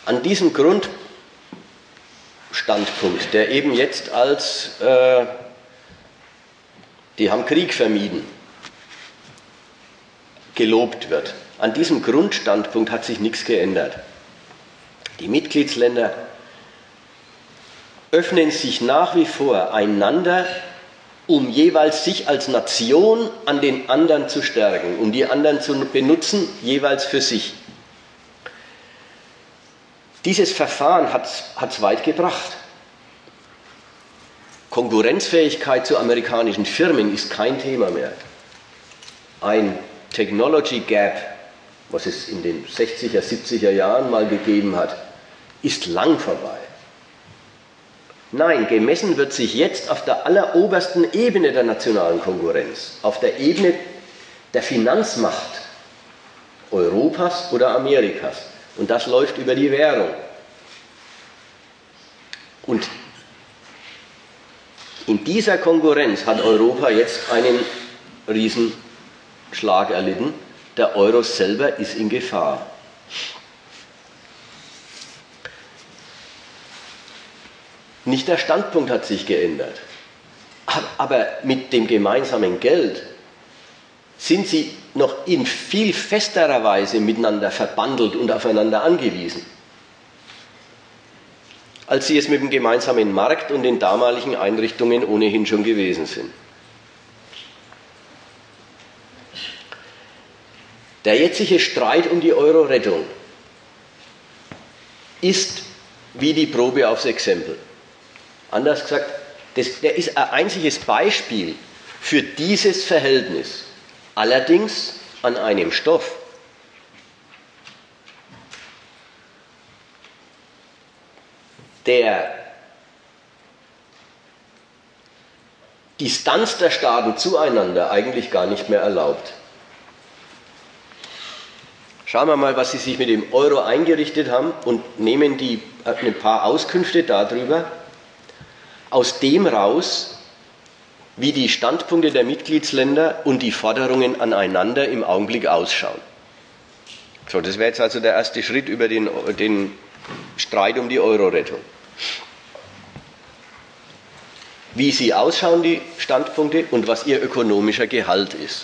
An diesem Grundstandpunkt, der eben jetzt als, die haben Krieg vermieden, gelobt wird, an diesem Grundstandpunkt hat sich nichts geändert. Die Mitgliedsländer öffnen sich nach wie vor einander, um jeweils sich als Nation an den anderen zu stärken, um die anderen zu benutzen, jeweils für sich. Dieses Verfahren hat es weit gebracht. Konkurrenzfähigkeit zu amerikanischen Firmen ist kein Thema mehr. Ein Technology Gap, was es in den 60er, 70er Jahren mal gegeben hat, ist lang vorbei. Nein, gemessen wird sich jetzt auf der allerobersten Ebene der nationalen Konkurrenz, auf der Ebene der Finanzmacht Europas oder Amerikas. Und das läuft über die Währung. Und in dieser Konkurrenz hat Europa jetzt einen Riesenschlag erlitten. Der Euro selber ist in Gefahr. Nicht der Standpunkt hat sich geändert, aber mit dem gemeinsamen Geld sind sie noch in viel festerer Weise miteinander verbandelt und aufeinander angewiesen, als sie es mit dem gemeinsamen Markt und den damaligen Einrichtungen ohnehin schon gewesen sind. Der jetzige Streit um die Euro-Rettung ist wie die Probe aufs Exempel. Anders gesagt, der ist ein einziges Beispiel für dieses Verhältnis, allerdings an einem Stoff. Der Distanz der Staaten zueinander eigentlich gar nicht mehr erlaubt. Schauen wir mal, was sie sich mit dem Euro eingerichtet haben und nehmen ein paar Auskünfte darüber, aus dem raus, wie die Standpunkte der Mitgliedsländer und die Forderungen aneinander im Augenblick ausschauen. So, das wäre jetzt also der erste Schritt über den Streit um die Euro-Rettung. Wie sie ausschauen, die Standpunkte, und was ihr ökonomischer Gehalt ist.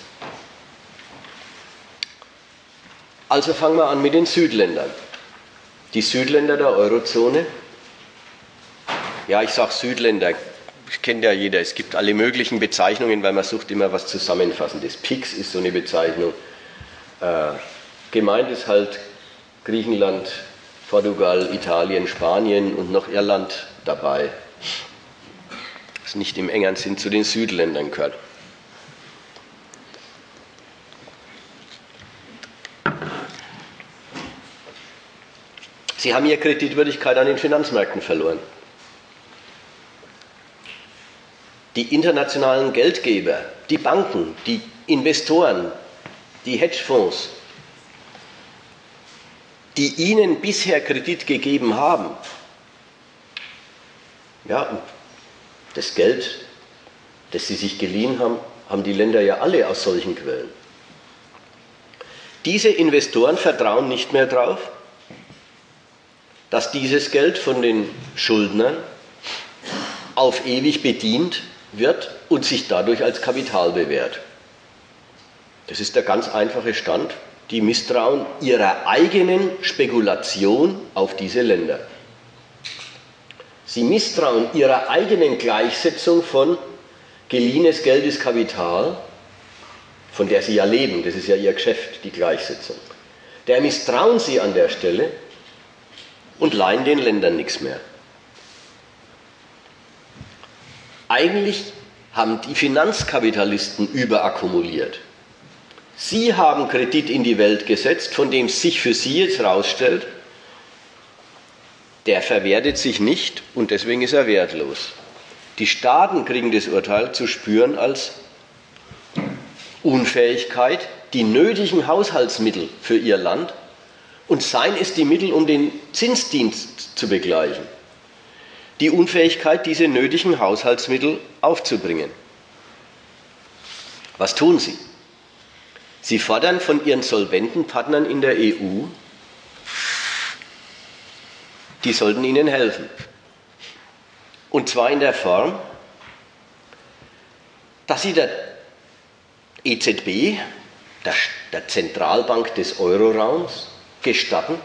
Also fangen wir an mit den Südländern. Die Südländer der Eurozone. Ja, ich sage Südländer, kennt ja jeder, es gibt alle möglichen Bezeichnungen, weil man sucht immer was Zusammenfassendes. PIX ist so eine Bezeichnung. Gemeint ist halt Griechenland, Portugal, Italien, Spanien und noch Irland dabei, das nicht im engeren Sinn zu den Südländern gehört. Sie haben ihre Kreditwürdigkeit an den Finanzmärkten verloren. Die internationalen Geldgeber, die Banken, die Investoren, die Hedgefonds, die ihnen bisher Kredit gegeben haben, ja, das Geld, das sie sich geliehen haben, haben die Länder ja alle aus solchen Quellen. Diese Investoren vertrauen nicht mehr darauf, dass dieses Geld von den Schuldnern auf ewig bedient wird und sich dadurch als Kapital bewährt. Das ist der ganz einfache Stand. Die misstrauen ihrer eigenen Spekulation auf diese Länder. Sie misstrauen ihrer eigenen Gleichsetzung von geliehenes Geld ist Kapital, von der sie ja leben, das ist ja ihr Geschäft, die Gleichsetzung. Der misstrauen sie an der Stelle und leihen den Ländern nichts mehr. Eigentlich haben die Finanzkapitalisten überakkumuliert. Sie haben Kredit in die Welt gesetzt, von dem sich für sie jetzt herausstellt, der verwertet sich nicht und deswegen ist er wertlos. Die Staaten kriegen das Urteil zu spüren als Unfähigkeit, die nötigen Haushaltsmittel für ihr Land, und seien es die Mittel, um den Zinsdienst zu begleichen, die Unfähigkeit, diese nötigen Haushaltsmittel aufzubringen. Was tun sie? Sie fordern von ihren solventen Partnern in der EU die sollten ihnen helfen. Und zwar in der Form, dass sie der EZB, der Zentralbank des Euroraums, gestatten,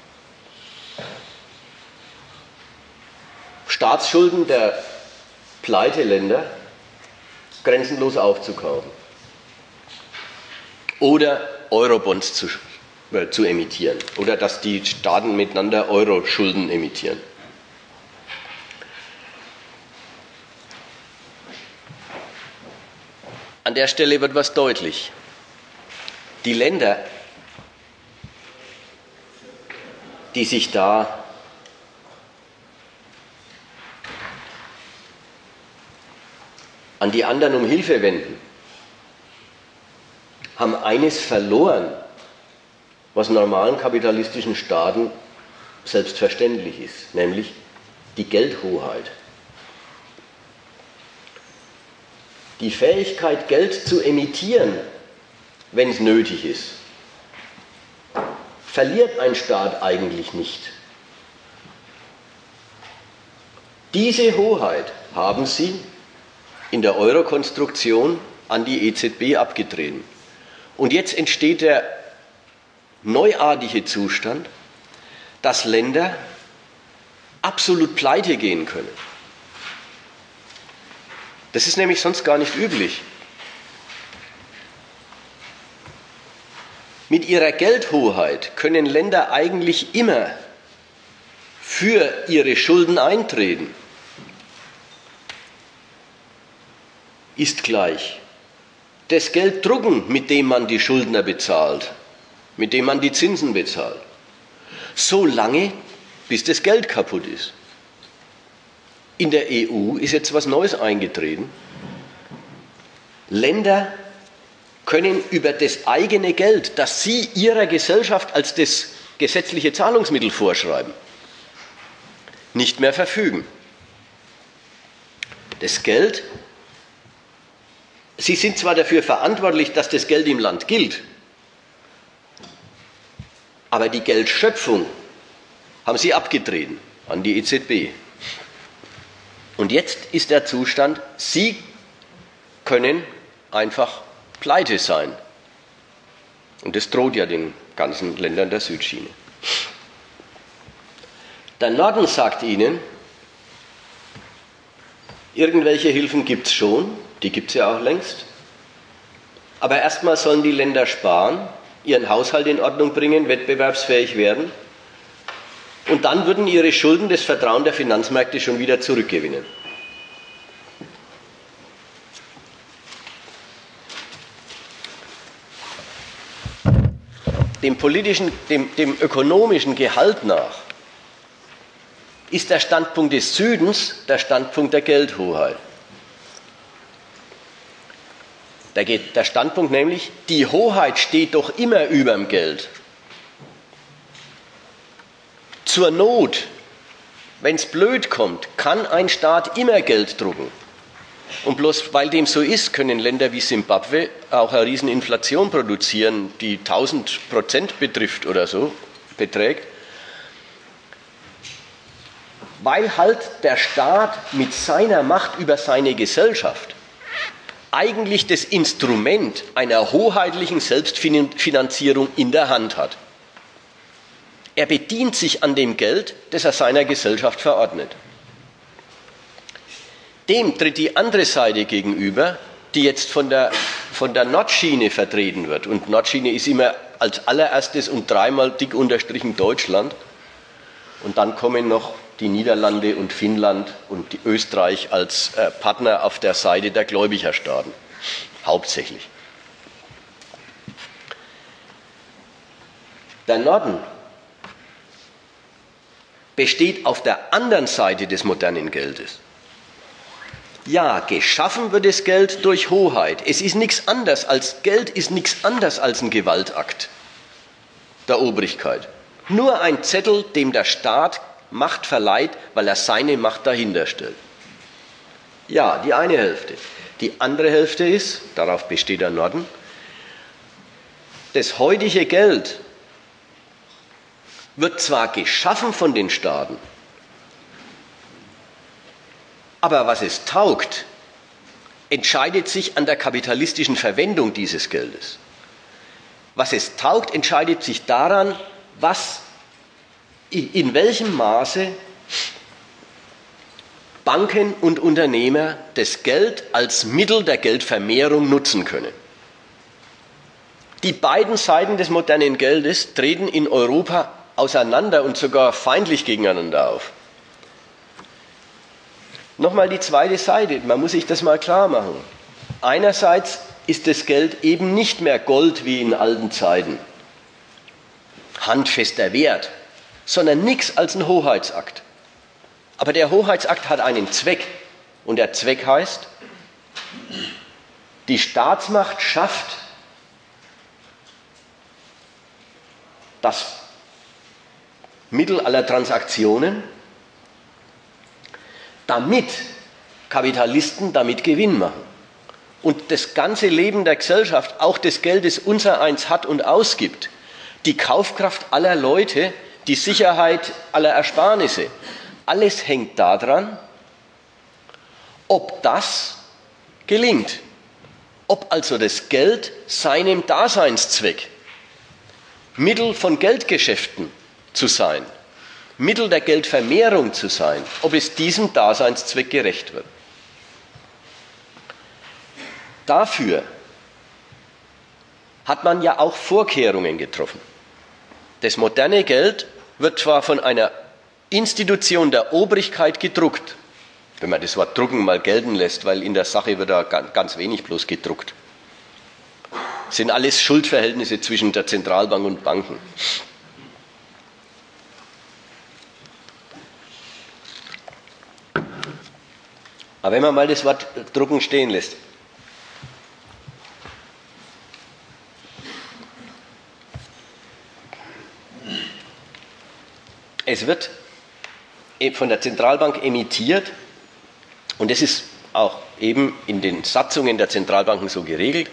Staatsschulden der Pleiteländer grenzenlos aufzukaufen oder Eurobonds zu emittieren oder dass die Staaten miteinander Euro-Schulden emittieren. An der Stelle wird was deutlich. Die Länder, die sich da an die anderen um Hilfe wenden, haben eines verloren, was normalen kapitalistischen Staaten selbstverständlich ist, nämlich die Geldhoheit. Die Fähigkeit, Geld zu emittieren, wenn es nötig ist, verliert ein Staat eigentlich nicht. Diese Hoheit haben sie in der Euro-Konstruktion an die EZB abgetreten. Und jetzt entsteht der neuartige Zustand, dass Länder absolut pleite gehen können. Das ist nämlich sonst gar nicht üblich. Mit ihrer Geldhoheit können Länder eigentlich immer für ihre Schulden eintreten. Ist gleich das Geld drucken, mit dem man die Schuldner bezahlt, mit dem man die Zinsen bezahlt. So lange, bis das Geld kaputt ist. In der EU ist jetzt was Neues eingetreten. Länder können über das eigene Geld, das sie ihrer Gesellschaft als das gesetzliche Zahlungsmittel vorschreiben, nicht mehr verfügen. Das Geld, sie sind zwar dafür verantwortlich, dass das Geld im Land gilt, aber die Geldschöpfung haben sie abgetreten an die EZB. Und jetzt ist der Zustand, sie können einfach pleite sein. Und das droht ja den ganzen Ländern der Südschiene. Der Norden sagt ihnen, irgendwelche Hilfen gibt es schon, die gibt es ja auch längst. Aber erstmal sollen die Länder sparen, ihren Haushalt in Ordnung bringen, wettbewerbsfähig werden. Und dann würden ihre Schulden das Vertrauen der Finanzmärkte schon wieder zurückgewinnen. Dem ökonomischen Gehalt nach ist der Standpunkt des Südens der Standpunkt der Geldhoheit. Der Standpunkt nämlich, die Hoheit steht doch immer über dem Geld. Zur Not, wenn es blöd kommt, kann ein Staat immer Geld drucken. Und bloß weil dem so ist, können Länder wie Simbabwe auch eine Rieseninflation produzieren, die 1000% betrifft oder so, beträgt. Weil halt der Staat mit seiner Macht über seine Gesellschaft eigentlich das Instrument einer hoheitlichen Selbstfinanzierung in der Hand hat. Er bedient sich an dem Geld, das er seiner Gesellschaft verordnet. Dem tritt die andere Seite gegenüber, die jetzt von der Nordschiene vertreten wird. Und Nordschiene ist immer als allererstes und dreimal dick unterstrichen Deutschland. Und dann kommen noch die Niederlande und Finnland und die Österreich als Partner auf der Seite der Gläubigerstaaten, hauptsächlich. Der Norden besteht auf der anderen Seite des modernen Geldes. Ja, geschaffen wird das Geld durch Hoheit. Es ist nichts anderes als Geld ist nichts anderes als ein Gewaltakt der Obrigkeit. Nur ein Zettel, dem der Staat Macht verleiht, weil er seine Macht dahinter stellt. Ja, die eine Hälfte. Die andere Hälfte ist, darauf besteht der Norden, das heutige Geld wird zwar geschaffen von den Staaten, Aber was es taugt, entscheidet sich an der kapitalistischen Verwendung dieses Geldes. Was es taugt, entscheidet sich daran, in welchem Maße Banken und Unternehmer das Geld als Mittel der Geldvermehrung nutzen können. Die beiden Seiten des modernen Geldes treten in Europa auseinander und sogar feindlich gegeneinander auf. Nochmal die zweite Seite, man muss sich das mal klar machen. Einerseits ist das Geld eben nicht mehr Gold wie in alten Zeiten, handfester Wert, sondern nichts als ein Hoheitsakt. Aber der Hoheitsakt hat einen Zweck und der Zweck heißt, die Staatsmacht schafft das Mittel aller Transaktionen, damit Kapitalisten damit Gewinn machen. Und das ganze Leben der Gesellschaft, auch das Geld, das unsereins hat und ausgibt, die Kaufkraft aller Leute, die Sicherheit aller Ersparnisse, alles hängt daran, ob das gelingt. Ob also das Geld seinem Daseinszweck, Mittel von Geldgeschäften zu sein, Mittel der Geldvermehrung zu sein, ob es diesem Daseinszweck gerecht wird. Dafür hat man ja auch Vorkehrungen getroffen. Das moderne Geld wird zwar von einer Institution der Obrigkeit gedruckt, wenn man das Wort drucken mal gelten lässt, weil in der Sache wird da ganz wenig bloß gedruckt. Das sind alles Schuldverhältnisse zwischen der Zentralbank und Banken. Aber wenn man mal das Wort drucken stehen lässt, es wird von der Zentralbank emittiert, und das ist auch eben in den Satzungen der Zentralbanken so geregelt,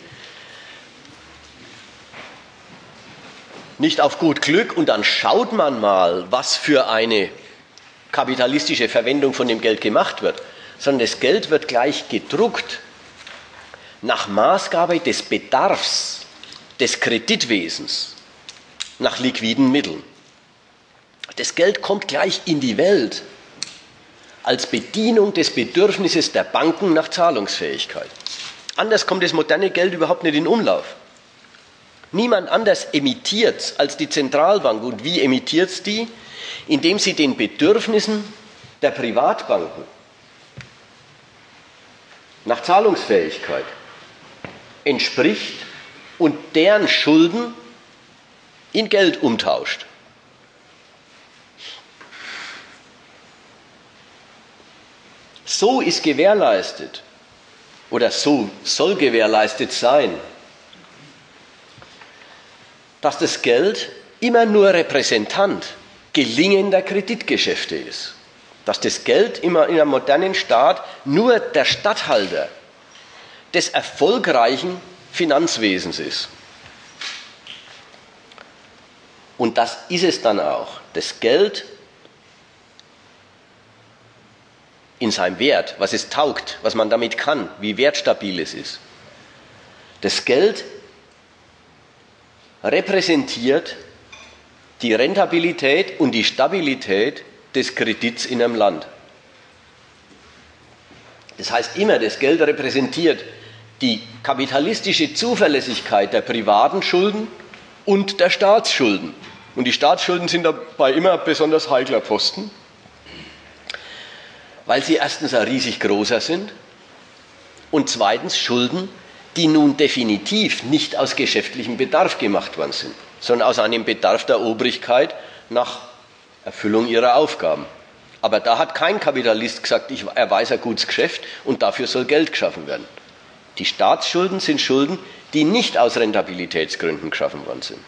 nicht auf gut Glück und dann schaut man mal, was für eine kapitalistische Verwendung von dem Geld gemacht wird, sondern das Geld wird gleich gedruckt nach Maßgabe des Bedarfs des Kreditwesens, nach liquiden Mitteln. Das Geld kommt gleich in die Welt als Bedienung des Bedürfnisses der Banken nach Zahlungsfähigkeit. Anders kommt das moderne Geld überhaupt nicht in Umlauf. Niemand anders emittiert es als die Zentralbank. Und wie emittiert es die? Indem sie den Bedürfnissen der Privatbanken nach Zahlungsfähigkeit entspricht und deren Schulden in Geld umtauscht. So ist gewährleistet, oder so soll gewährleistet sein, dass das Geld immer nur Repräsentant gelingender Kreditgeschäfte ist. Dass das Geld immer in einem modernen Staat nur der Statthalter des erfolgreichen Finanzwesens ist. Und das ist es dann auch. Das Geld in seinem Wert, was es taugt, was man damit kann, wie wertstabil es ist. Das Geld repräsentiert die Rentabilität und die Stabilität des Kredits in einem Land. Das heißt immer, das Geld repräsentiert die kapitalistische Zuverlässigkeit der privaten Schulden und der Staatsschulden. Und die Staatsschulden sind dabei immer besonders heikler Posten, weil sie erstens ein riesig großer sind und zweitens Schulden, die nun definitiv nicht aus geschäftlichem Bedarf gemacht worden sind, sondern aus einem Bedarf der Obrigkeit nach Erfüllung ihrer Aufgaben. Aber da hat kein Kapitalist gesagt, er weiß ein gutes Geschäft und dafür soll Geld geschaffen werden. Die Staatsschulden sind Schulden, die nicht aus Rentabilitätsgründen geschaffen worden sind.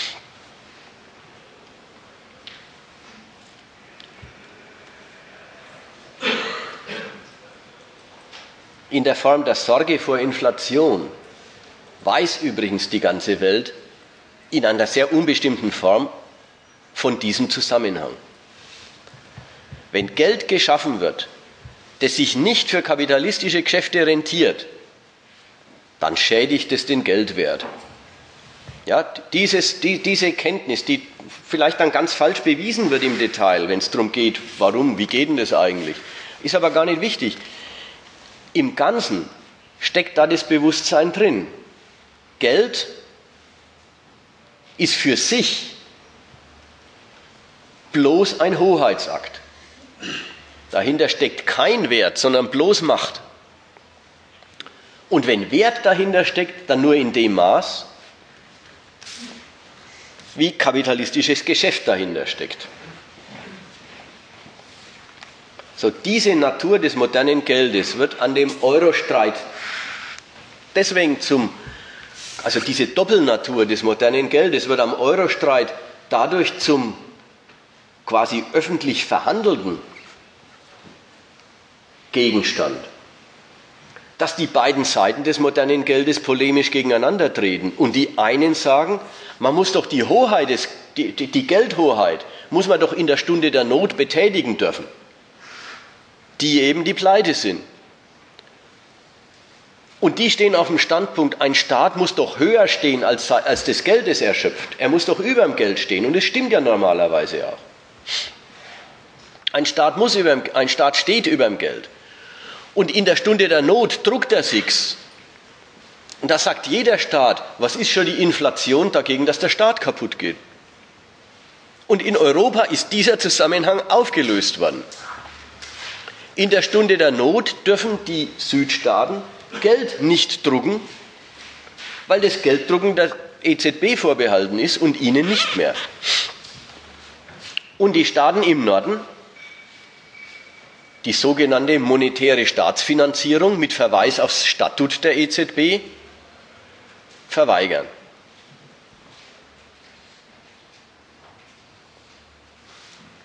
In der Form der Sorge vor Inflation weiß übrigens die ganze Welt in einer sehr unbestimmten Form von diesem Zusammenhang. Wenn Geld geschaffen wird, das sich nicht für kapitalistische Geschäfte rentiert, dann schädigt es den Geldwert. Ja, diese Kenntnis, die vielleicht dann ganz falsch bewiesen wird im Detail, wenn es darum geht, warum, wie geht denn das eigentlich, ist aber gar nicht wichtig. Im Ganzen steckt da das Bewusstsein drin. Geld ist für sich bloß ein Hoheitsakt. Dahinter steckt kein Wert, sondern bloß Macht. Und wenn Wert dahinter steckt, dann nur in dem Maß, wie kapitalistisches Geschäft dahinter steckt. So, diese Natur des modernen Geldes wird an dem Euro-Streit deswegen also diese Doppelnatur des modernen Geldes wird am Euro-Streit dadurch zum quasi öffentlich verhandelten Gegenstand, dass die beiden Seiten des modernen Geldes polemisch gegeneinander treten und die einen sagen, man muss doch die Hoheit, die Geldhoheit, muss man doch in der Stunde der Not betätigen dürfen, die eben die Pleite sind. Und die stehen auf dem Standpunkt, ein Staat muss doch höher stehen als das Geld, das er schöpft. Er muss doch über dem Geld stehen und das stimmt ja normalerweise auch. Ein Staat steht über dem Geld. Und in der Stunde der Not druckt er sich's. Und da sagt jeder Staat, was ist schon die Inflation dagegen, dass der Staat kaputt geht? Und in Europa ist dieser Zusammenhang aufgelöst worden. In der Stunde der Not dürfen die Südstaaten Geld nicht drucken, weil das Gelddrucken der EZB vorbehalten ist und ihnen nicht mehr. Und die Staaten im Norden die sogenannte monetäre Staatsfinanzierung mit Verweis aufs Statut der EZB verweigern.